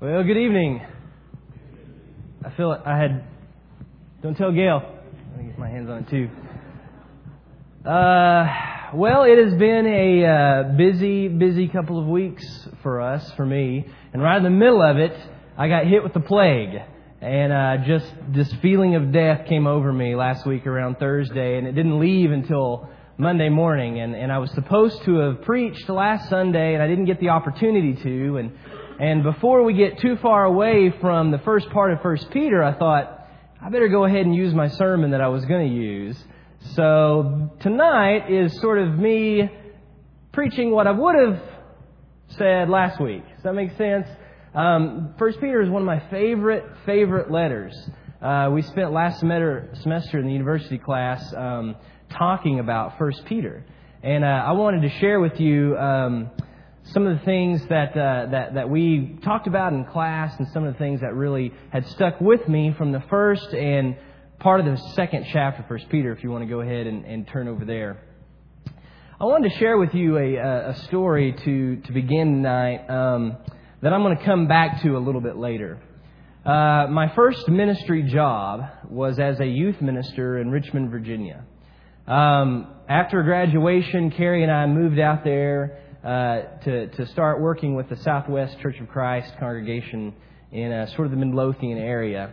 Well, good evening. I feel it. Don't tell Gail. I can get my hands on it too. Well, it has been a busy couple of weeks for me. And right in the middle of it, I got hit with the plague. And just this feeling of death came over me last week around Thursday, and it didn't leave until Monday morning. And I was supposed to have preached last Sunday, and I didn't get the opportunity to. And before we get too far away from the first part of 1 Peter, I thought, I better go ahead and use my sermon that I was going to use. So tonight is sort of me preaching what I would have said last week. Does that make sense? 1 Peter is one of my favorite letters. We spent last semester in the university class talking about 1 Peter. And I wanted to share with you some of the things that we talked about in class, and some of the things that really had stuck with me from the first and part of the second chapter of 1 Peter, if you want to go ahead and turn over there. I wanted to share with you a story to begin tonight that I'm going to come back to a little bit later. My first ministry job was as a youth minister in Richmond, Virginia. After graduation, Carrie and I moved out there to start working with the Southwest Church of Christ congregation in sort of the Midlothian area.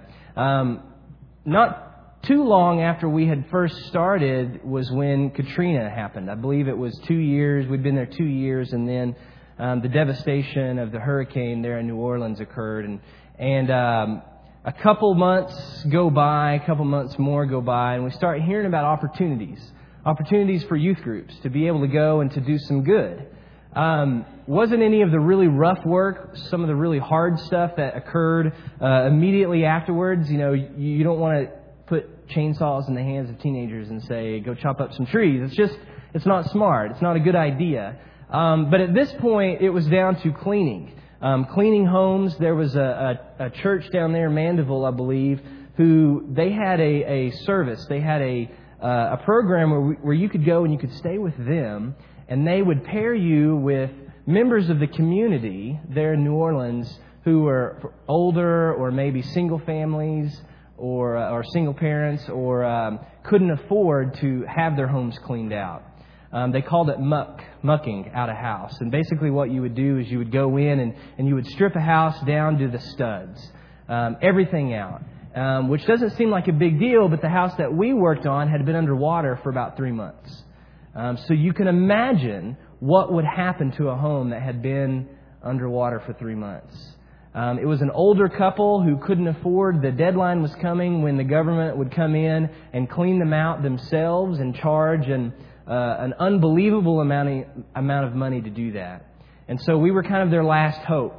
Not too long after we had first started was when Katrina happened. I believe it was 2 years. We'd been there 2 years, and then the devastation of the hurricane there in New Orleans occurred. And a couple months go by, a couple months more go by, and we start hearing about opportunities for youth groups to be able to go and to do some good. Wasn't any of the really rough work, some of the really hard stuff that occurred immediately afterwards. You know, you don't want to put chainsaws in the hands of teenagers and say, go chop up some trees. It's not smart. It's not a good idea. But at this point, it was down to cleaning. Cleaning homes. There was a church down there, Mandeville, I believe, who they had a service. They had a program where you could go and you could stay with them, and they would pair you with members of the community there in New Orleans who were older, or maybe single families, or single parents, or couldn't afford to have their homes cleaned out. They called it mucking out a house. And basically what you would do is you would go in and you would strip a house down to the studs, everything out, which doesn't seem like a big deal, but the house that we worked on had been underwater for about 3 months. So you can imagine what would happen to a home that had been underwater for 3 months. It was an older couple who couldn't afford. The deadline was coming when the government would come in and clean them out themselves and charge an unbelievable amount of money to do that. And so we were kind of their last hope.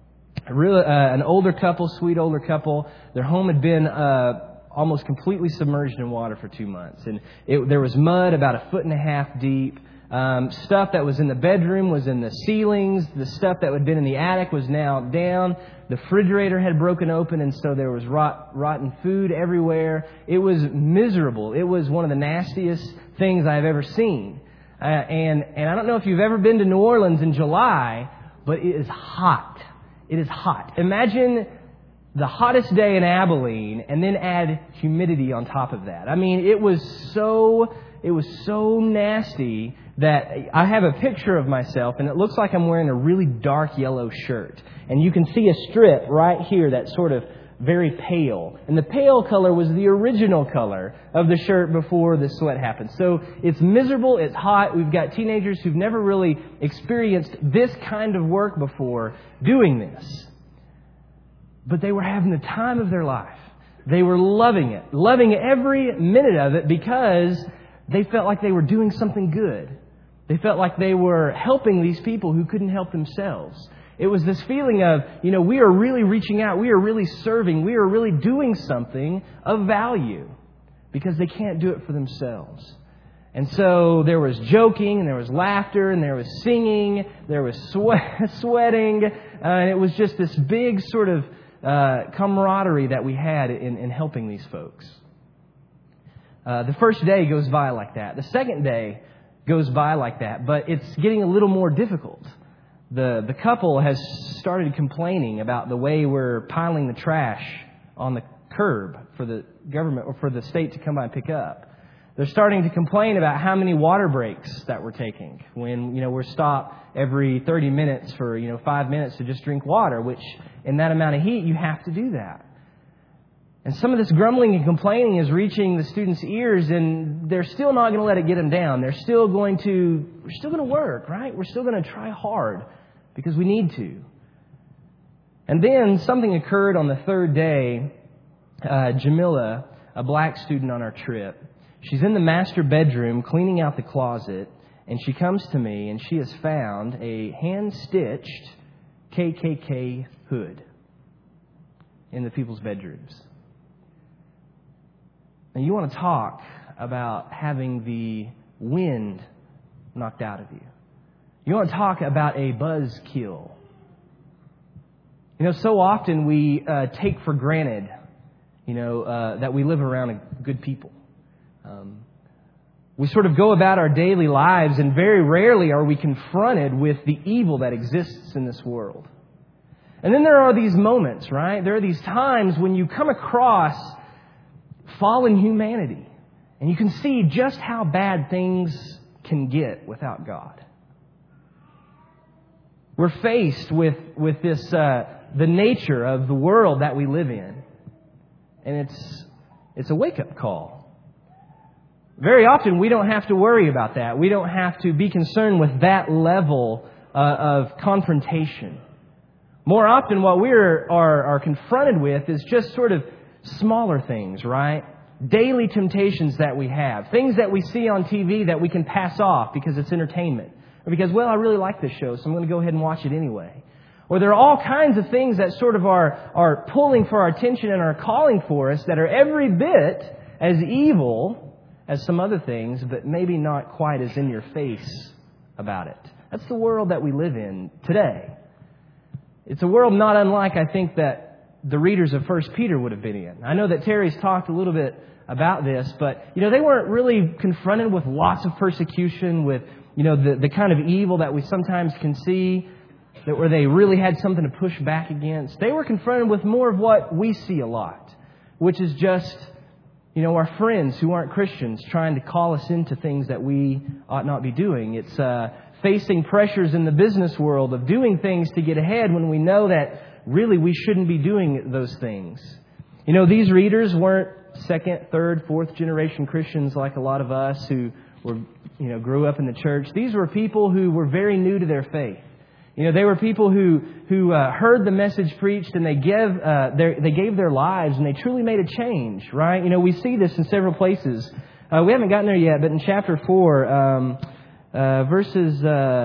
An older couple, sweet older couple. Their home had been almost completely submerged in water for 2 months. And there was mud about 1.5 feet deep. Stuff that was in the bedroom was in the ceilings. The stuff that had been in the attic was now down. The refrigerator had broken open, and so there was rotten food everywhere. It was miserable. It was one of the nastiest things I've ever seen. And I don't know if you've ever been to New Orleans in July, but it is hot. It is hot. Imagine the hottest day in Abilene, and then add humidity on top of that. I mean, it was so nasty that I have a picture of myself, and it looks like I'm wearing a really dark yellow shirt. And you can see a strip right here that's sort of very pale. And the pale color was the original color of the shirt before the sweat happened. So it's miserable, it's hot. We've got teenagers who've never really experienced this kind of work before doing this. But they were having the time of their life. They were loving every minute of it, because they felt like they were doing something good. They felt like they were helping these people who couldn't help themselves. It was this feeling of, we are really reaching out. We are really serving. We are really doing something of value, because they can't do it for themselves. And so there was joking, and there was laughter, and there was singing, there was sweating, and it was just this big sort of camaraderie that we had in helping these folks. The first day goes by like that. The second day goes by like that, but it's getting a little more difficult. the couple has started complaining about the way we're piling the trash on the curb for the government or for the state to come by and pick up. They're starting to complain about how many water breaks that we're taking when, we're stopped every 30 minutes for, 5 minutes to just drink water, which in that amount of heat, you have to do that. And some of this grumbling and complaining is reaching the students' ears, and they're still not going to let it get them down. We're still going to work, right? We're still going to try hard because we need to. And then something occurred on the third day. Jamila, a black student on our trip, she's in the master bedroom cleaning out the closet, and she comes to me and she has found a hand-stitched KKK hood in the people's bedrooms. Now, you want to talk about having the wind knocked out of you. You want to talk about a buzzkill. So often we take for granted, that we live around good people. We sort of go about our daily lives, and very rarely are we confronted with the evil that exists in this world. And then there are these moments, right? There are these times when you come across fallen humanity, and you can see just how bad things can get without God. We're faced with this, the nature of the world that we live in, and it's a wake-up call. Very often, we don't have to worry about that. We don't have to be concerned with that level of confrontation. More often, what we are confronted with is just sort of smaller things, right? Daily temptations that we have. Things that we see on TV that we can pass off because it's entertainment. Or because, I really like this show, so I'm going to go ahead and watch it anyway. Or there are all kinds of things that sort of are pulling for our attention and are calling for us that are every bit as evil as some other things, but maybe not quite as in your face about it. That's the world that we live in today. It's a world not unlike, I think, that the readers of 1 Peter would have been in. I know that Terry's talked a little bit about this, but, they weren't really confronted with lots of persecution, with, the kind of evil that we sometimes can see, that where they really had something to push back against. They were confronted with more of what we see a lot, which is just, our friends who aren't Christians trying to call us into things that we ought not be doing. It's facing pressures in the business world of doing things to get ahead when we know that really we shouldn't be doing those things. These readers weren't second, third, fourth generation Christians like a lot of us who were, grew up in the church. These were people who were very new to their faith. They were people who heard the message preached, and they gave their lives, and they truly made a change, right? We see this in several places. We haven't gotten there yet, but in chapter 4, verses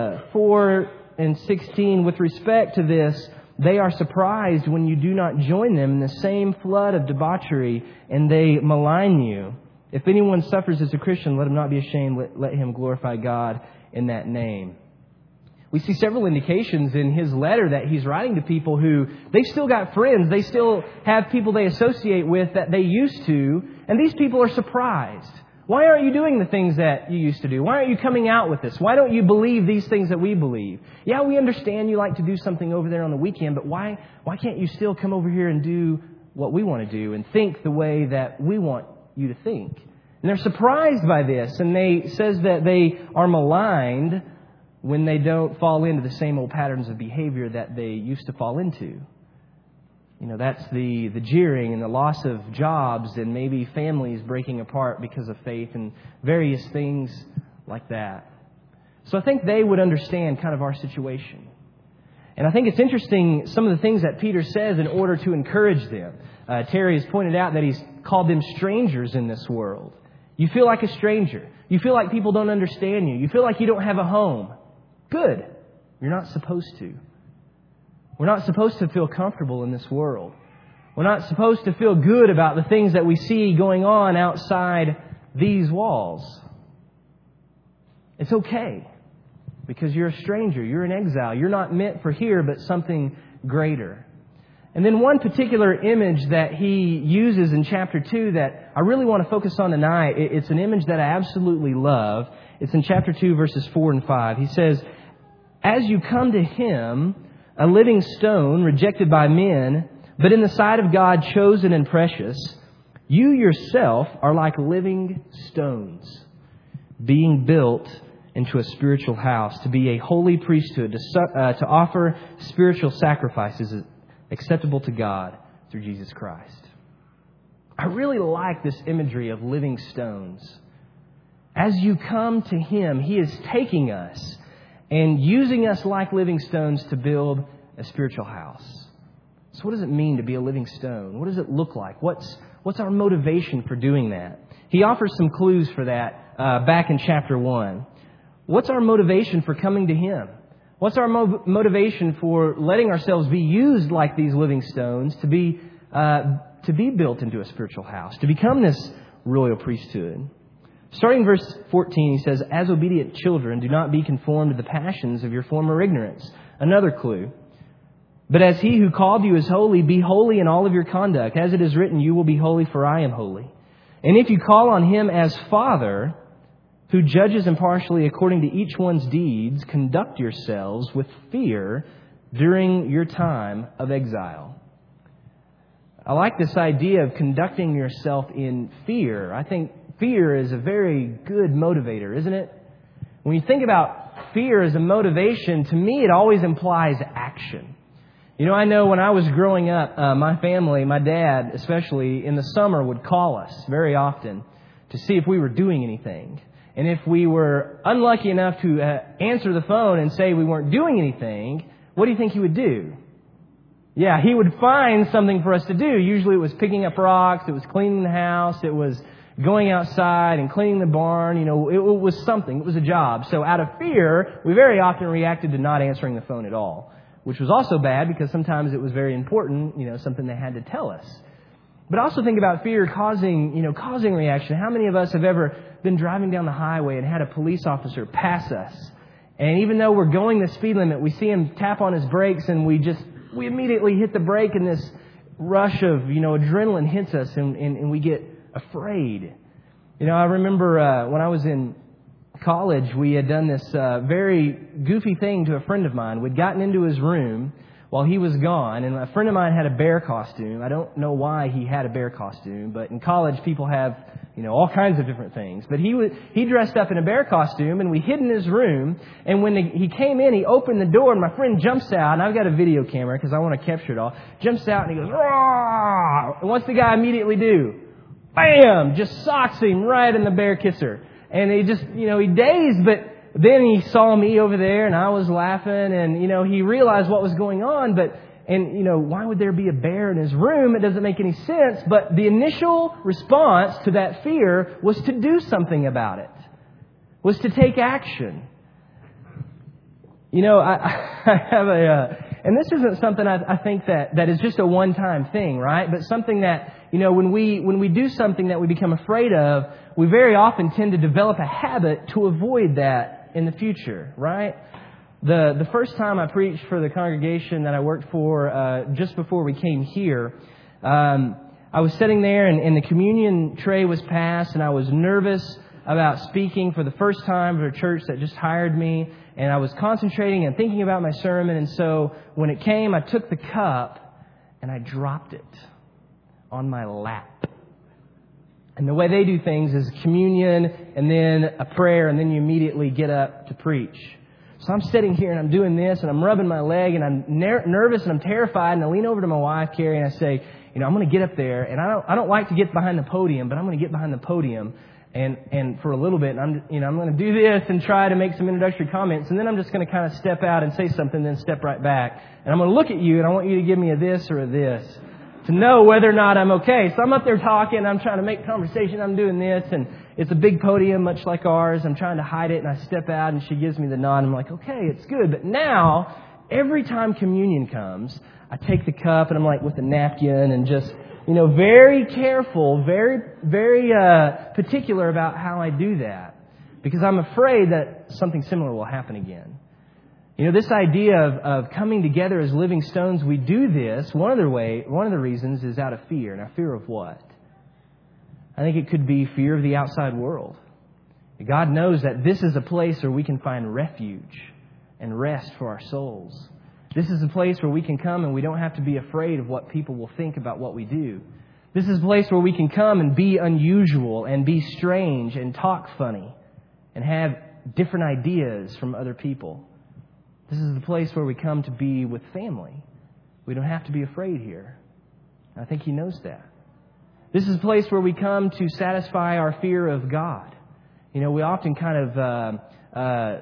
4 and 16, with respect to this, they are surprised when you do not join them in the same flood of debauchery, and they malign you. If anyone suffers as a Christian, let him not be ashamed. Let him glorify God in that name. We see several indications in his letter that he's writing to people who, they still got friends. They still have people they associate with that they used to. And these people are surprised. Why aren't you doing the things that you used to do? Why aren't you coming out with this? Why don't you believe these things that we believe? Yeah, we understand you like to do something over there on the weekend, but why can't you still come over here and do what we want to do and think the way that we want you to think? And they're surprised by this. And they says that they are maligned when they don't fall into the same old patterns of behavior that they used to fall into. That's the jeering and the loss of jobs and maybe families breaking apart because of faith and various things like that. So I think they would understand kind of our situation. And I think it's interesting some of the things that Peter says in order to encourage them. Terry has pointed out that he's called them strangers in this world. You feel like a stranger. You feel like people don't understand you. You feel like you don't have a home. Good. You're not supposed to. We're not supposed to feel comfortable in this world. We're not supposed to feel good about the things that we see going on outside these walls. It's okay because you're a stranger. You're an exile. You're not meant for here, but something greater. And then one particular image that he uses in chapter 2 that I really want to focus on tonight, it's an image that I absolutely love. It's in chapter 2, verses 4 and 5. He says, As you come to Him, a living stone rejected by men, but in the sight of God chosen and precious, you yourself are like living stones, being built into a spiritual house, to be a holy priesthood, to offer spiritual sacrifices acceptable to God through Jesus Christ. I really like this imagery of living stones. As you come to Him, He is taking us and using us like living stones to build a spiritual house. So what does it mean to be a living stone? What does it look like? What's our motivation for doing that? He offers some clues for that back in chapter 1. What's our motivation for coming to Him? What's our motivation for letting ourselves be used like these living stones to be built into a spiritual house, to become this royal priesthood? Starting in verse 14, he says, "As obedient children, do not be conformed to the passions of your former ignorance." Another clue. "But as He who called you is holy, be holy in all of your conduct. As it is written, you will be holy, for I am holy. And if you call on Him as Father, who judges impartially according to each one's deeds, conduct yourselves with fear during your time of exile." I like this idea of conducting yourself in fear. I think fear is a very good motivator, isn't it? When you think about fear as a motivation, to me it always implies action. You know, I know when I was growing up, my family, my dad especially, in the summer would call us very often to see if we were doing anything. And if we were unlucky enough to answer the phone and say we weren't doing anything, what do you think he would do? Yeah, he would find something for us to do. Usually it was picking up rocks, it was cleaning the house, it was going outside and cleaning the barn. You know, it was something. It was a job. So out of fear, we very often reacted to not answering the phone at all, which was also bad because sometimes it was very important, you know, something they had to tell us. But also think about fear causing reaction. How many of us have ever been driving down the highway and had a police officer pass us? And even though we're going the speed limit, we see him tap on his brakes and we immediately hit the brake, and this rush of, adrenaline hits us and we get afraid. I remember when I was in college, we had done this very goofy thing to a friend of mine. We'd gotten into his room while he was gone, and a friend of mine had a bear costume. I don't know why he had a bear costume, but in college people have, all kinds of different things. But he dressed up in a bear costume, and we hid in his room, and when he came in, he opened the door, and my friend jumps out, and I've got a video camera because I want to capture it all, jumps out, and he goes, "Roar!" And what's the guy immediately do? Bam! Just socks him right in the bear kisser. And he just, he dazed, but then he saw me over there and I was laughing and, he realized what was going on. Why would there be a bear in his room? It doesn't make any sense. But the initial response to that fear was to do something about it, was to take action. I have and this isn't something I think that is just a one-time thing, right? But something that, when we do something that we become afraid of, we very often tend to develop a habit to avoid that in the future, right? The first time I preached for the congregation that I worked for just before we came here, I was sitting there and the communion tray was passed, and I was nervous about speaking for the first time for a church that just hired me, and I was concentrating and thinking about my sermon, and so when it came, I took the cup and I dropped it on my lap. And the way they do things is communion and then a prayer, and then you immediately get up to preach. So I'm sitting here and I'm doing this and I'm rubbing my leg and I'm nervous and I'm terrified, and I lean over to my wife, Carrie, and I say, I'm going to get up there, and I don't like to get behind the podium, but I'm going to get behind the podium and for a little bit, and I'm going to do this and try to make some introductory comments, and then I'm just going to kind of step out and say something, then step right back. And I'm going to look at you, and I want you to give me a this or a this to know whether or not I'm okay. So I'm up there talking, I'm trying to make conversation, I'm doing this, and it's a big podium, much like ours. I'm trying to hide it, and I step out, and she gives me the nod. I'm like, okay, it's good. But now, every time communion comes, I take the cup, and I'm like with a napkin, and just, very careful, very, very particular about how I do that, because I'm afraid that something similar will happen again. This idea of coming together as living stones, we do this. One of the reasons is out of fear. Now, fear of what? I think it could be fear of the outside world. God knows that this is a place where we can find refuge and rest for our souls. This is a place where we can come and we don't have to be afraid of what people will think about what we do. This is a place where we can come and be unusual and be strange and talk funny and have different ideas from other people. This is the place where we come to be with family. We don't have to be afraid here. I think He knows that. This is a place where we come to satisfy our fear of God. You know, we often kind of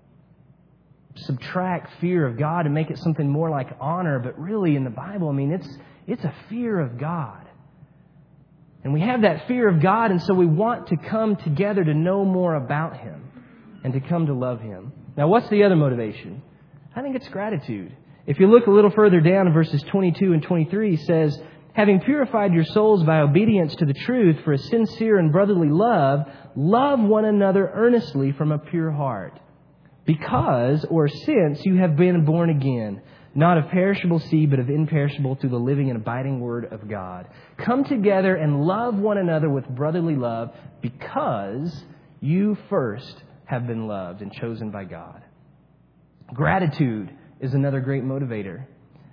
subtract fear of God and make it something more like honor, but really in the Bible, I mean, it's a fear of God. And we have that fear of God, and so we want to come together to know more about Him and to come to love Him. Now, what's the other motivation? I think it's gratitude. If you look a little further down in verses 22 and 23, it says, having purified your souls by obedience to the truth for a sincere and brotherly love, love one another earnestly from a pure heart. Because, or since, you have been born again, not of perishable seed, but of imperishable, through the living and abiding Word of God. Come together and love one another with brotherly love, because you first have been loved and chosen by God. Gratitude is another great motivator.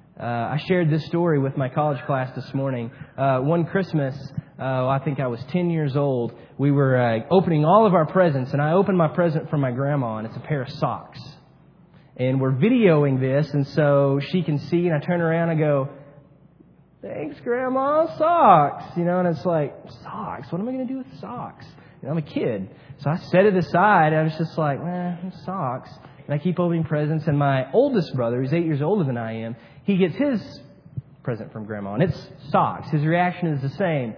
I shared this story with my college class this morning. One Christmas, I think I was 10 years old, we were opening all of our presents, and I opened my present from my grandma, and it's a pair of socks. And we're videoing this, and so she can see, and I turn around and I go, thanks, Grandma, socks. You know, and it's like, socks? What am I going to do with socks? You know, I'm a kid. So I set it aside, and I was just like, socks. And I keep opening presents, and my oldest brother, who's 8 years older than I am, he gets his present from Grandma, and it's socks. His reaction is the same.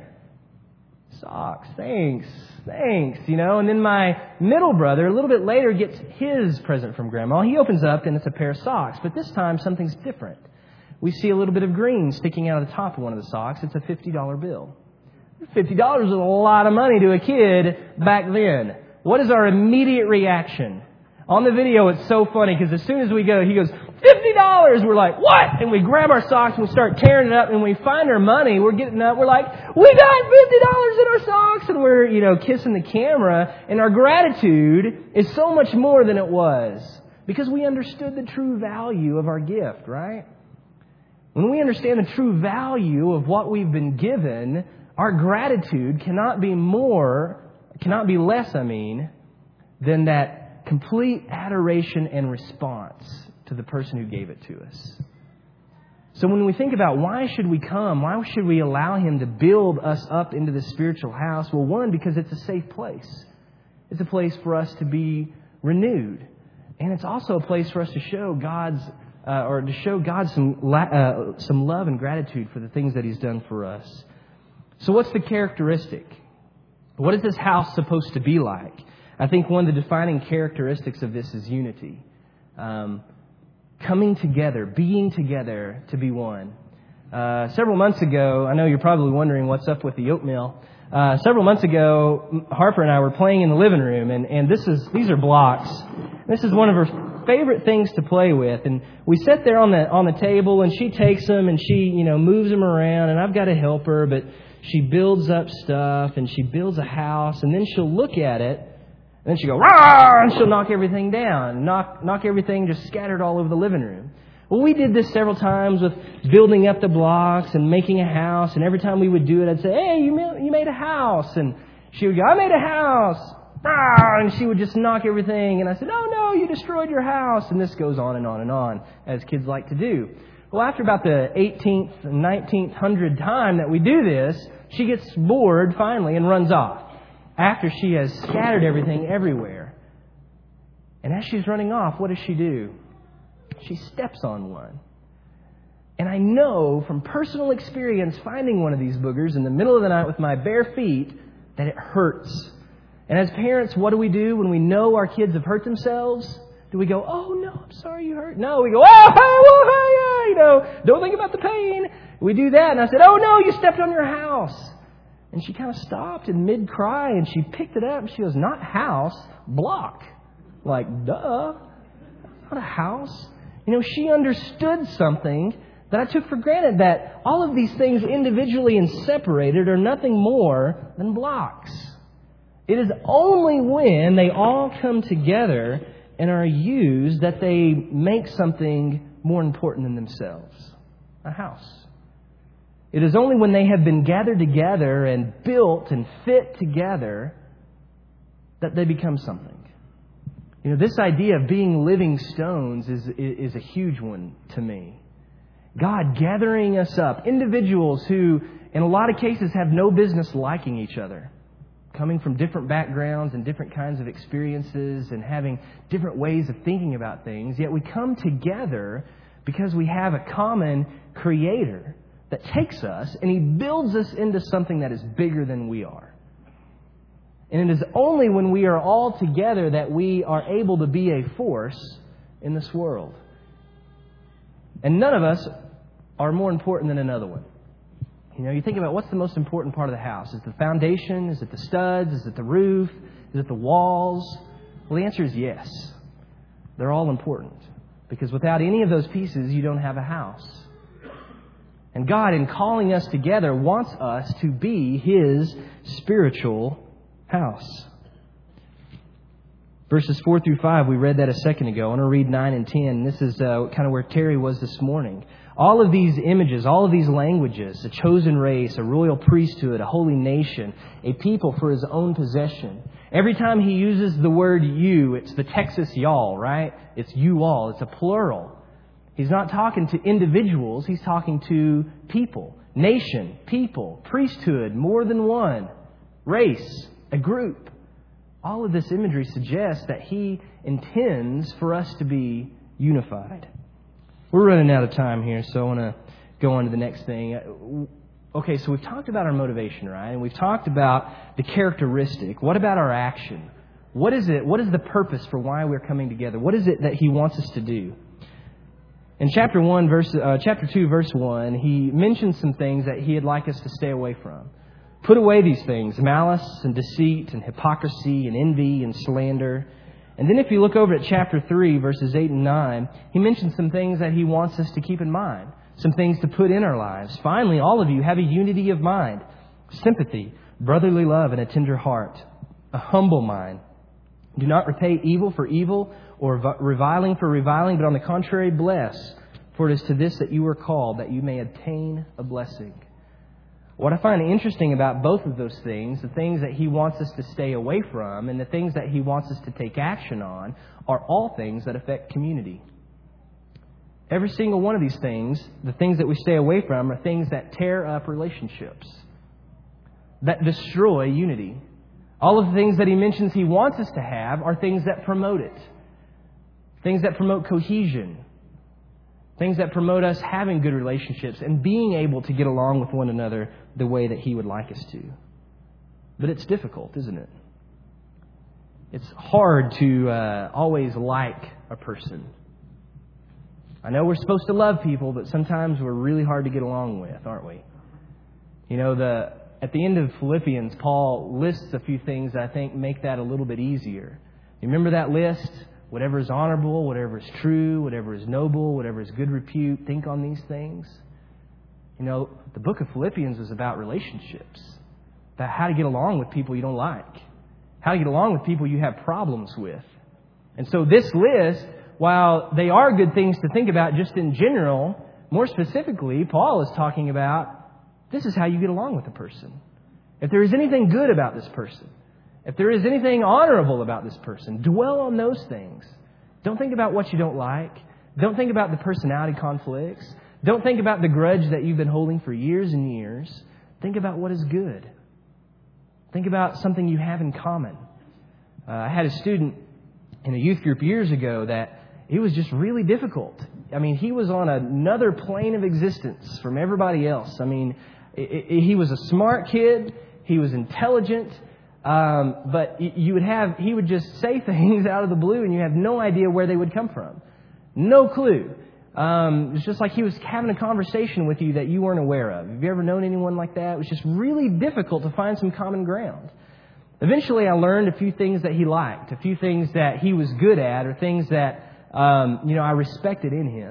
Socks, thanks, you know. And then my middle brother, a little bit later, gets his present from Grandma. He opens up, and it's a pair of socks. But this time, something's different. We see a little bit of green sticking out of the top of one of the socks. It's a $50 bill. $50 was a lot of money to a kid back then. What is our immediate reaction? On the video, it's so funny because as soon as we go, he goes, $50! We're like, what? And we grab our socks and we start tearing it up, and we find our money. We're getting up. We're like, we got $50 in our socks, and we're, you know, kissing the camera. And our gratitude is so much more than it was because we understood the true value of our gift, right? When we understand the true value of what we've been given, our gratitude cannot be less, than that complete adoration and response to the person who gave it to us. So when we think about why should we come, why should we allow Him to build us up into this spiritual house? Well, one, because it's a safe place. It's a place for us to be renewed. And it's also a place for us to show God some love and gratitude for the things that He's done for us. So what's the characteristic? What is this house supposed to be like? I think one of the defining characteristics of this is unity. Coming together, being together to be one. Several months ago, I know you're probably wondering what's up with the oatmeal. Several months ago, Harper and I were playing in the living room, and these are blocks. This is one of her favorite things to play with, and we sit there on the table, and she takes them and she, you know, moves them around, and I've got to help her, but she builds up stuff and she builds a house, and then she'll look at it. And then she'll go, rah, and she'll knock everything down. Knock everything just scattered all over the living room. Well, we did this several times with building up the blocks and making a house. And every time we would do it, I'd say, hey, you made a house. And she would go, I made a house. Rah, and she would just knock everything. And I said, oh, no, you destroyed your house. And this goes on and on and on, as kids like to do. Well, after about the 18th and 19th hundred time that we do this, she gets bored finally and runs off. After she has scattered everything everywhere. And as she's running off, what does she do? She steps on one. And I know from personal experience finding one of these boogers in the middle of the night with my bare feet that it hurts. And as parents, what do we do when we know our kids have hurt themselves? Do we go, oh no, I'm sorry you hurt? No, we go, oh, you know, don't think about the pain. We do that. And I said, oh no, you stepped on your house. And she kind of stopped in mid-cry, and she picked it up, and she goes, not house, block. Like, duh, not a house. You know, she understood something that I took for granted, that all of these things individually and separated are nothing more than blocks. It is only when they all come together and are used that they make something more important than themselves, a house. It is only when they have been gathered together and built and fit together that they become something. You know, this idea of being living stones is a huge one to me. God gathering us up, individuals who, in a lot of cases, have no business liking each other, coming from different backgrounds and different kinds of experiences and having different ways of thinking about things, yet we come together because we have a common Creator that takes us and He builds us into something that is bigger than we are. And it is only when we are all together that we are able to be a force in this world. And none of us are more important than another one. You know, you think about what's the most important part of the house. Is it the foundation? Is it the studs? Is it the roof? Is it the walls? Well, the answer is yes. They're all important. Because without any of those pieces, you don't have a house. And God, in calling us together, wants us to be His spiritual house. Verses 4 through 5, we read that a second ago. I want to read 9 and 10. This is kind of where Terry was this morning. All of these images, all of these languages, a chosen race, a royal priesthood, a holy nation, a people for His own possession. Every time He uses the word you, it's the Texas y'all, right? It's you all. It's a plural. He's not talking to individuals. He's talking to people, nation, people, priesthood, more than one, race, a group. All of this imagery suggests that He intends for us to be unified. We're running out of time here, so I want to go on to the next thing. Okay, so we've talked about our motivation, right? And we've talked about the characteristic. What about our action? What is it? What is the purpose for why we're coming together? What is it that He wants us to do? In chapter 2, verse 1, He mentions some things that He'd like us to stay away from. Put away these things, malice and deceit and hypocrisy and envy and slander. And then if you look over at chapter 3, verses 8 and 9, He mentions some things that He wants us to keep in mind, some things to put in our lives. Finally, all of you have a unity of mind, sympathy, brotherly love, and a tender heart, a humble mind. Do not repay evil for evil or reviling for reviling, but on the contrary, bless. For it is to this that you were called, that you may obtain a blessing. What I find interesting about both of those things, the things that He wants us to stay away from and the things that He wants us to take action on, are all things that affect community. Every single one of these things, the things that we stay away from, are things that tear up relationships, that destroy unity. All of the things that He mentions He wants us to have are things that promote it, things that promote cohesion, things that promote us having good relationships and being able to get along with one another the way that He would like us to. But it's difficult, isn't it? It's hard to always like a person. I know we're supposed to love people, but sometimes we're really hard to get along with, aren't we? You know, at the end of Philippians, Paul lists a few things that I think make that a little bit easier. You remember that list? Whatever is honorable, whatever is true, whatever is noble, whatever is good repute, think on these things. You know, the book of Philippians is about relationships, about how to get along with people you don't like, how to get along with people you have problems with. And so this list, while they are good things to think about just in general, more specifically, Paul is talking about this is how you get along with a person. If there is anything good about this person, if there is anything honorable about this person, dwell on those things. Don't think about what you don't like. Don't think about the personality conflicts. Don't think about the grudge that you've been holding for years and years. Think about what is good. Think about something you have in common. I had a student in a youth group years ago that it was just really difficult. I mean, he was on another plane of existence from everybody else. I mean, he was a smart kid. He was intelligent. But he would just say things out of the blue and you have no idea where they would come from. No clue. It's just like he was having a conversation with you that you weren't aware of. Have you ever known anyone like that? It was just really difficult to find some common ground. Eventually I learned a few things that he liked, a few things that he was good at, or things that, I respected in him.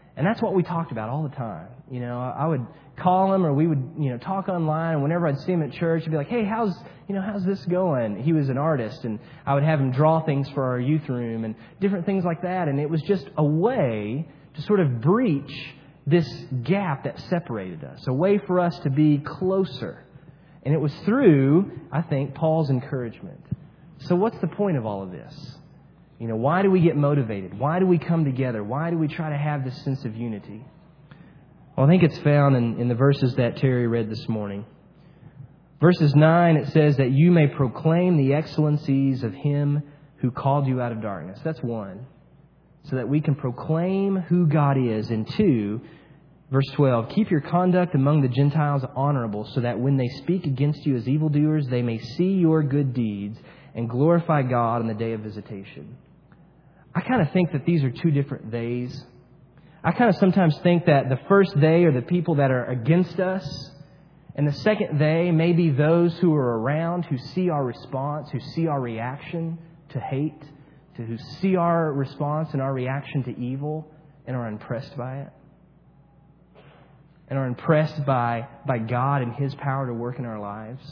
And that's what we talked about all the time. I would call him, or we would, talk online. And whenever I'd see him at church, I'd be like, "Hey, how's this going?" He was an artist, and I would have him draw things for our youth room and different things like that. And it was just a way to sort of breach this gap that separated us, a way for us to be closer. And it was through, I think, Paul's encouragement. So what's the point of all of this? Why do we get motivated? Why do we come together? Why do we try to have this sense of unity? Well, I think it's found in the verses that Terry read this morning. Verses 9, it says that you may proclaim the excellencies of Him who called you out of darkness. That's one. So that we can proclaim who God is. And two, verse 12, keep your conduct among the Gentiles honorable, so that when they speak against you as evildoers, they may see your good deeds and glorify God on the day of visitation. I kind of think that these are two different days. I kind of sometimes think that the first day are the people that are against us, and the second day may be those who are around, who see our response, who see our reaction to hate, who see our response and our reaction to evil and are impressed by it. And are impressed by God and His power to work in our lives.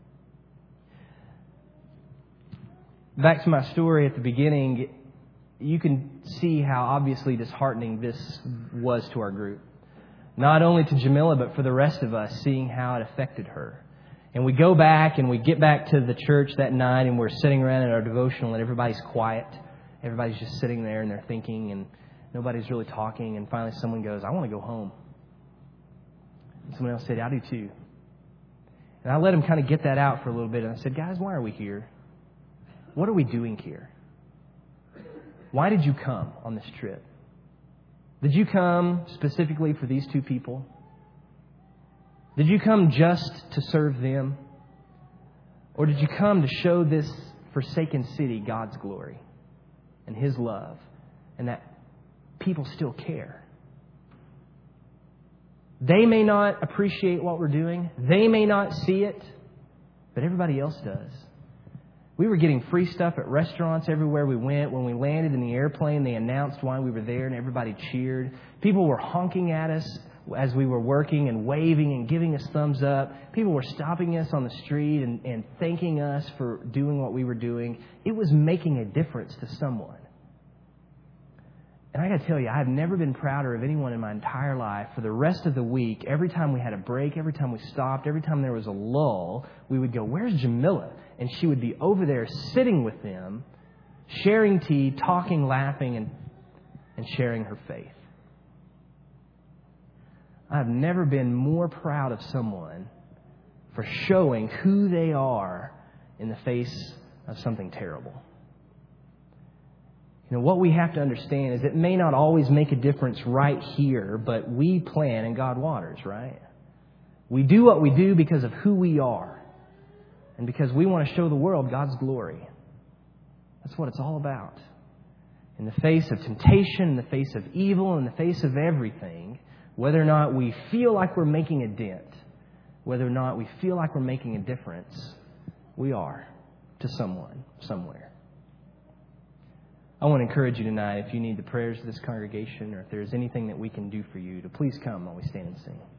Back to my story at the beginning, you can see how obviously disheartening this was to our group. Not only to Jamila, but for the rest of us, seeing how it affected her. And we go back and we get back to the church that night, and we're sitting around in our devotional, and everybody's quiet. Everybody's just sitting there and they're thinking, and nobody's really talking. And finally someone goes, "I want to go home." And someone else said, "I do too." And I let them kind of get that out for a little bit. And I said, "Guys, why are we here? What are we doing here? Why did you come on this trip? Did you come specifically for these two people? Did you come just to serve them? Or did you come to show this forsaken city God's glory and His love, and that people still care? They may not appreciate what we're doing. They may not see it, but everybody else does. We were getting free stuff at restaurants everywhere we went. When we landed in the airplane, they announced why we were there, and everybody cheered. People were honking at us as we were working and waving and giving us thumbs up. People were stopping us on the street and thanking us for doing what we were doing. It was making a difference to someone. And I got to tell you, I've never been prouder of anyone in my entire life. For the rest of the week, every time we had a break, every time we stopped, every time there was a lull, we would go, "Where's Jamila?" And she would be over there sitting with them, sharing tea, talking, laughing, and sharing her faith. I've never been more proud of someone for showing who they are in the face of something terrible. What we have to understand is it may not always make a difference right here, but we plan and God waters, right? We do what we do because of who we are and because we want to show the world God's glory. That's what it's all about. In the face of temptation, in the face of evil, in the face of everything, whether or not we feel like we're making a dent, whether or not we feel like we're making a difference, we are to someone, somewhere. I want to encourage you tonight, if you need the prayers of this congregation or if there's anything that we can do for you, to please come while we stand and sing.